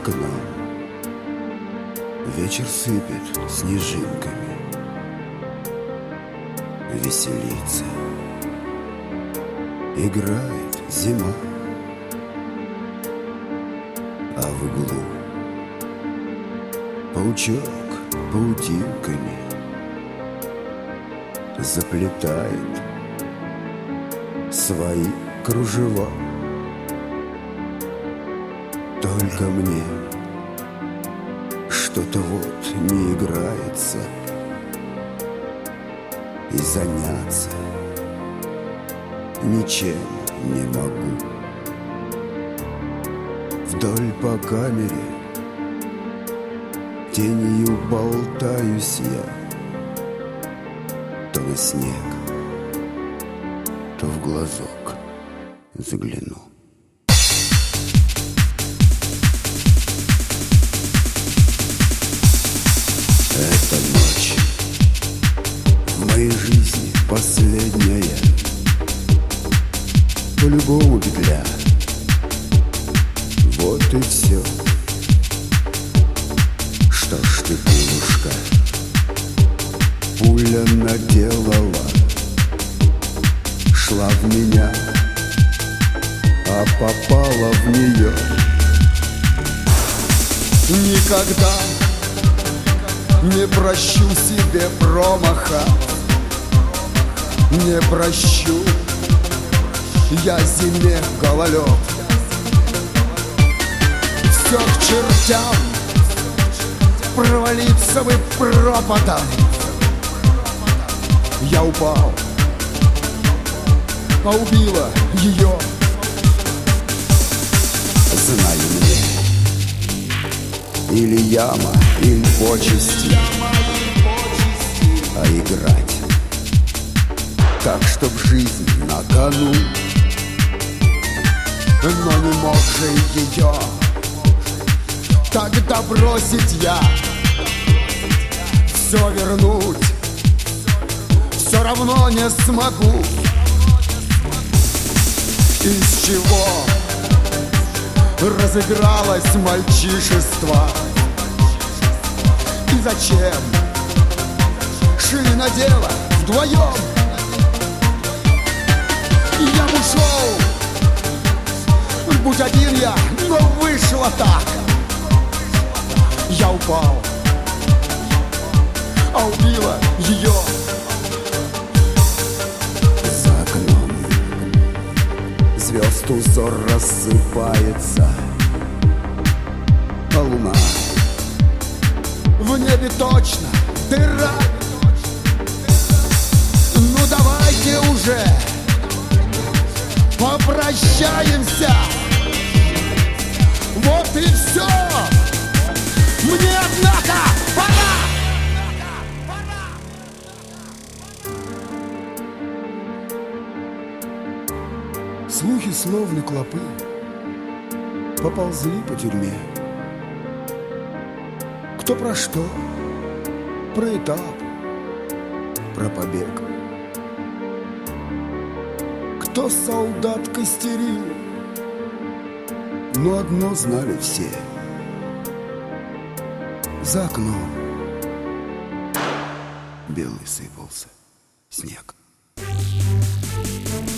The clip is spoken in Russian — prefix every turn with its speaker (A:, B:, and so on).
A: окном вечер сыпет снежинками, веселится, играет зима, а в углу паучок паутинками заплетает свои кружева. Только мне что-то вот не играется, и заняться ничем не могу. Вдоль по камере тенью болтаюсь я, то на снег, то в глазок загляну. Эта ночь в моей жизни последняя, по-любому петля. Вот и все. Что ж ты, пулюшка, пуля наделала, шла в меня, а попала в нее. Никогда не прощу себе промаха, не прощу я зиме гололед. Все к чертям, провалиться бы пропадом. Я упал, а убила ее. Знаю мне, или яма, или почести, а играть так, чтоб жизнь на кону. Но не мог же ее тогда бросить я, все вернуть все равно не смогу. Из чего разыгралось мальчишество, и зачем шили на дело вдвоем? Я бы ушел, будь один я, но вышло так. Я упал, а убила ее. За окном звезд узор рассыпается, а луна в небе точно дыра. Ну давайте уже попрощаемся. Вот и все. Мне, однако, пора. Слухи, словно клопы, поползли по тюрьме. Кто про что? Про этап, про побег. Кто солдат костерил, но одно знали все: за окном белый сыпался снег.